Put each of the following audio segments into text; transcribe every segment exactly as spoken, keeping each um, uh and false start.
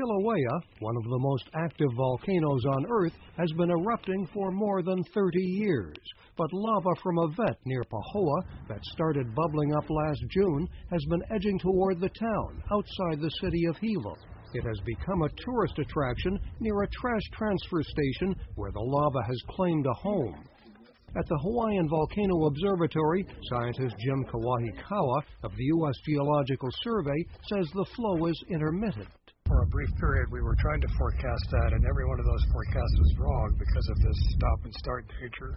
Kilauea, one of the most active volcanoes on Earth, has been erupting for more than thirty years. But lava from a vent near Pahoa that started bubbling up last June has been edging toward the town outside the city of Hilo. It has become a tourist attraction near a trash transfer station where the lava has claimed a home. At the Hawaiian Volcano Observatory, scientist Jim Kawahikawa of the U S Geological Survey says the flow is intermittent. For a brief period, we were trying to forecast that, and every one of those forecasts was wrong because of this stop-and-start nature.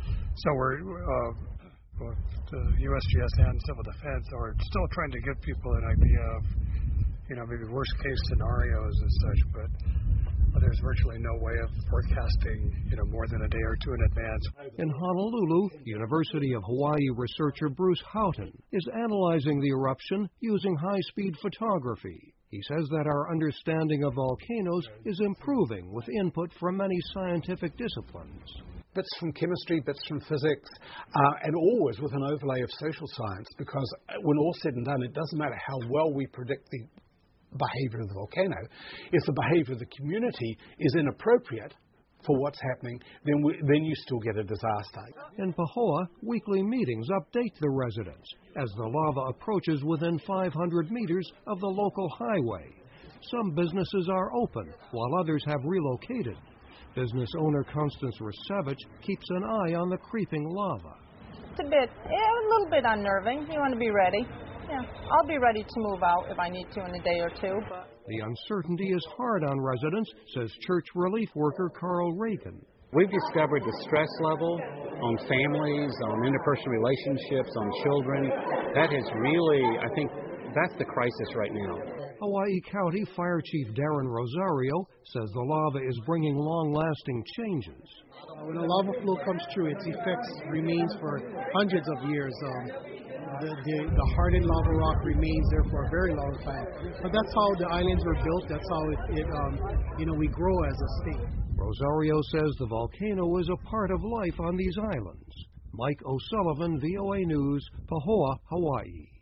So we're, uh, with the U S G S and Civil Defense are still trying to give people an idea of, you know, maybe worst-case scenarios and such, but Well, there's virtually no way of forecasting, you know, more than a day or two in advance. In Honolulu, University of Hawaii researcher Bruce Houghton is analyzing the eruption using high-speed photography. He says that our understanding of volcanoes is improving with input from many scientific disciplines. Bits from chemistry, bits from physics, uh, and always with an overlay of social science, because when all said and done, it doesn't matter how well we predict the behavior of the volcano. If the behavior of the community is inappropriate for what's happening, then we, then you still get a disaster. In Pahoa, weekly meetings update the residents as the lava approaches within five hundred meters of the local highway. Some businesses are open, while others have relocated. Business owner Constance Rusevich keeps an eye on the creeping lava. It's a bit, yeah, a little bit unnerving. You want to be ready. Yeah, I'll be ready to move out if I need to in a day or two. But the uncertainty is hard on residents, says church relief worker Carl Reagan. We've discovered the stress level on families, on interpersonal relationships, on children. That is really, I think, that's the crisis right now. Hawaii County Fire Chief Darren Rosario says the lava is bringing long-lasting changes. When a lava flow comes through, its effects remains for hundreds of years. Um, The, the, the hardened lava rock remains there for a very long time. But that's how the islands were built. That's how it, it um, you know, we grow as a state. Rosario says the volcano is a part of life on these islands. Mike O'Sullivan, V O A News, Pahoa, Hawaii.